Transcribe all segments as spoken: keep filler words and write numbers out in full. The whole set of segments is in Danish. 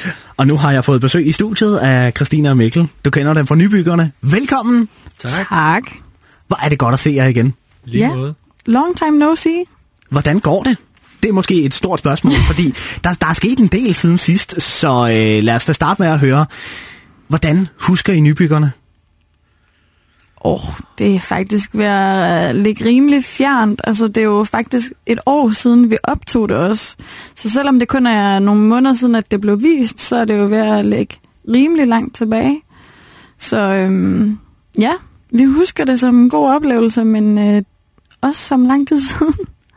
Og nu har jeg fået besøg i studiet af Christina og Mikkel. Du kender dem fra Nybyggerne. Velkommen. Tak. Tak. Hvor er det godt at se jer igen. Lige Ja. måde. Long time no see. Hvordan går det? Det er måske et stort spørgsmål, fordi der, der er sket en del siden sidst, så øh, lad os da starte med at høre. Hvordan husker I Nybyggerne? Åh, oh, det er faktisk ved at ligge rimelig fjernt. Altså, det er jo faktisk et år siden, vi optog det også. Så selvom det kun er nogle måneder siden, at det blev vist, så er det jo ved at ligge rimelig langt tilbage. Så øhm, ja, vi husker det som en god oplevelse, men øh, også som lang tid siden.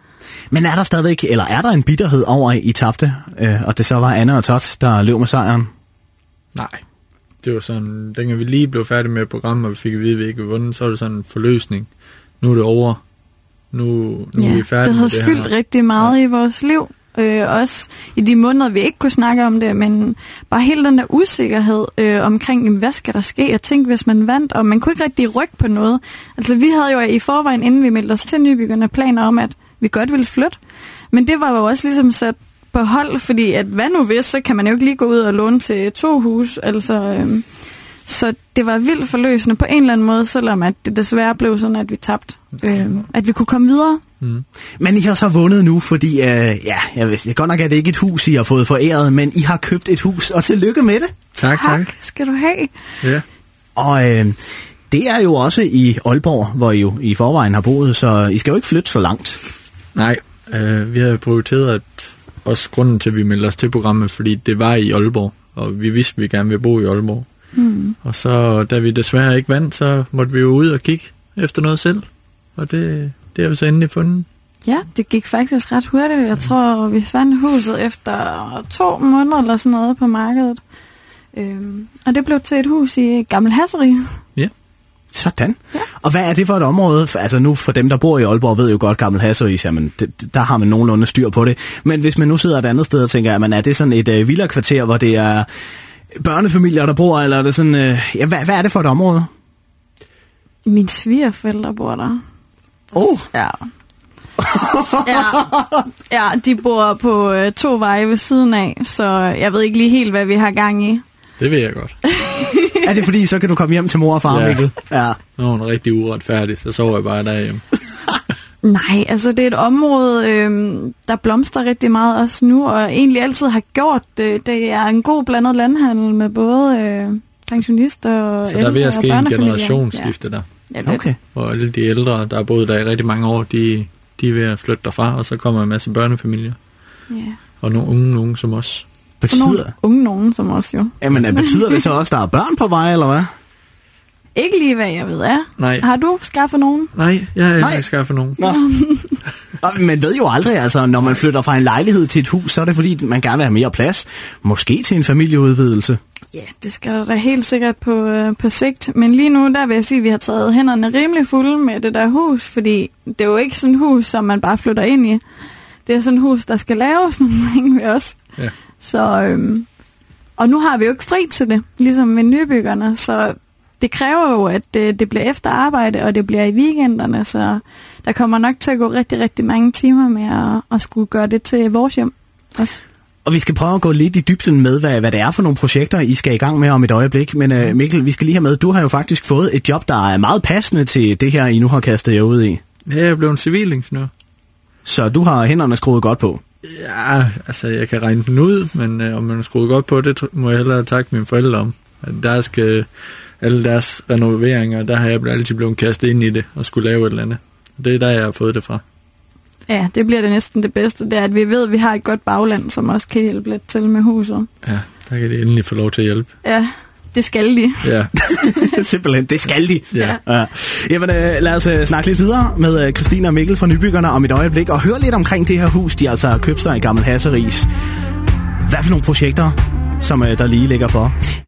Men er der stadigvæk, eller er der en bitterhed over, I tabte, øh, og det så var Anna og Tot, der løb med sejren? Nej. Det var sådan, dengang vi lige blev færdige med programmet, og vi fik at vide, at vi ikke havde vundet, så var det sådan en forløsning. Nu er det over. Nu, nu ja, er vi færdige det havde med det fyldt her. rigtig meget ja. i vores liv. Øh, også i de måneder, vi ikke kunne snakke om det, men bare hele den der usikkerhed øh, omkring, jamen, hvad skal der ske? Jeg tænkte, hvis man vandt, og man kunne ikke rigtig rykke på noget. Altså, vi havde jo i forvejen, inden vi meldte os til Nybyggerne, planer om, at vi godt ville flytte. Men det var jo også ligesom sat på hold, fordi at hvad nu hvis, så kan man jo ikke lige gå ud og låne til to hus. Altså, øh, så det var vildt forløsende på en eller anden måde, selvom at det desværre blev sådan, at vi tabte. Øh, at vi kunne komme videre. Mm. Men I har så vundet nu, fordi, øh, ja, jeg vidste godt nok, at det ikke er et hus, I har fået foræret, men I har købt et hus, og tillykke med det. Tak, tak. Tak skal du have. Ja. Og øh, det er jo også i Aalborg, hvor I jo i forvejen har boet, så I skal jo ikke flytte så langt. Nej, øh, vi havde prioriteret, at også grunden til, at vi meldte os til programmet, fordi det var i Aalborg, og vi vidste, at vi gerne ville bo i Aalborg. Mm. Og så, da vi desværre ikke vandt, så måtte vi jo ud og kigge efter noget selv, og det, det har vi så endelig fundet. Ja, det gik faktisk ret hurtigt. Jeg tror, vi fandt huset efter to måneder eller sådan noget på markedet. Øhm, og det blev til et hus i Gammel Hasseris. Ja. Sådan. Ja. Og hvad er det for et område? Altså nu for dem, der bor i Aalborg, ved jo godt Gammel Hasseris, jamen det, der har man nogenlunde styr på det. Men hvis man nu sidder et andet sted og tænker, jamen er det sådan et øh, villakvarter, hvor det er børnefamilier, der bor, eller er det sådan, øh, ja, hvad, hvad er det for et område? Mine svigerforældre bor der. Oh. Ja. ja. Ja, de bor på øh, to veje ved siden af, så jeg ved ikke lige helt, hvad vi har gang i. Det ved jeg godt. Er det fordi, så kan du komme hjem til mor og far, Ja. Mikkel? Ja. Når hun er rigtig uretfærdig, så sover jeg bare derhjemme. Nej, altså det er et område, øh, der blomstrer rigtig meget også nu, og egentlig altid har gjort det. Det er en god blandet landhandel med både øh, pensionister og Så der er ved at ske en børnefamilier. generationsskifte der. Ja, det er Okay. det. Hvor alle de ældre, der har boet der i rigtig mange år, de, de er ved at flytte derfra, og så kommer en masse børnefamilier. Ja. Og nogle unge nogen som os. For nogle Betyder, unge nogen som os jo. jamen, øh, betyder det så også, at der er børn på vej, eller hvad? Ikke lige, hvad jeg ved er. Nej. Har du skaffet nogen? Nej, jeg har Nej. ikke skaffet nogen. Nå. Og man ved jo aldrig, altså, når man flytter fra en lejlighed til et hus, så er det fordi, man gerne vil have mere plads. Måske til en familieudvidelse. Ja, det skal der da helt sikkert på, øh, på sigt. Men lige nu, der vil jeg sige, at vi har taget hænderne rimelig fulde med det der hus, fordi det er jo ikke sådan et hus, som man bare flytter ind i. Det er sådan et hus, der skal laves nogle ting ved os. Ja. Så, øhm, og nu har vi jo ikke fri til det, ligesom med Nybyggerne, så det kræver jo, at det, det bliver efter arbejde, og det bliver i weekenderne, så der kommer nok til at gå rigtig, rigtig mange timer med at, at skulle gøre det til vores hjem også. Og vi skal prøve at gå lidt i dybden med, hvad, hvad det er for nogle projekter, I skal i gang med om et øjeblik. Men uh, Mikkel, vi skal lige have med, du har jo faktisk fået et job, der er meget passende til det her, I nu har kastet jer ud i. Ja, jeg er blevet en civilingeniør. Så du har hænderne skruet godt på. Ja, altså jeg kan regne den ud, men øh, om man har skruet godt på, det må jeg hellere takke mine forældre om. At der skal alle deres renoveringer, der har jeg altid blevet kastet ind i det og skulle lave et eller andet. Det er der, jeg har fået det fra. Ja, det bliver det næsten det bedste. Det er, at vi ved, at vi har et godt bagland, som også kan hjælpe lidt til med huset. Ja, der kan de endelig få lov til at hjælpe. Ja, det skal de. Ja. Simpelthen, det skal de. Ja. Ja. Jamen, øh, lad os øh, snakke lidt videre med øh, Christina og Mikkel fra Nybyggerne om et øjeblik, og høre lidt omkring det her hus, de altså har købt sig i Gammel Hasseris. Hvad for nogle projekter, som øh, der lige ligger for?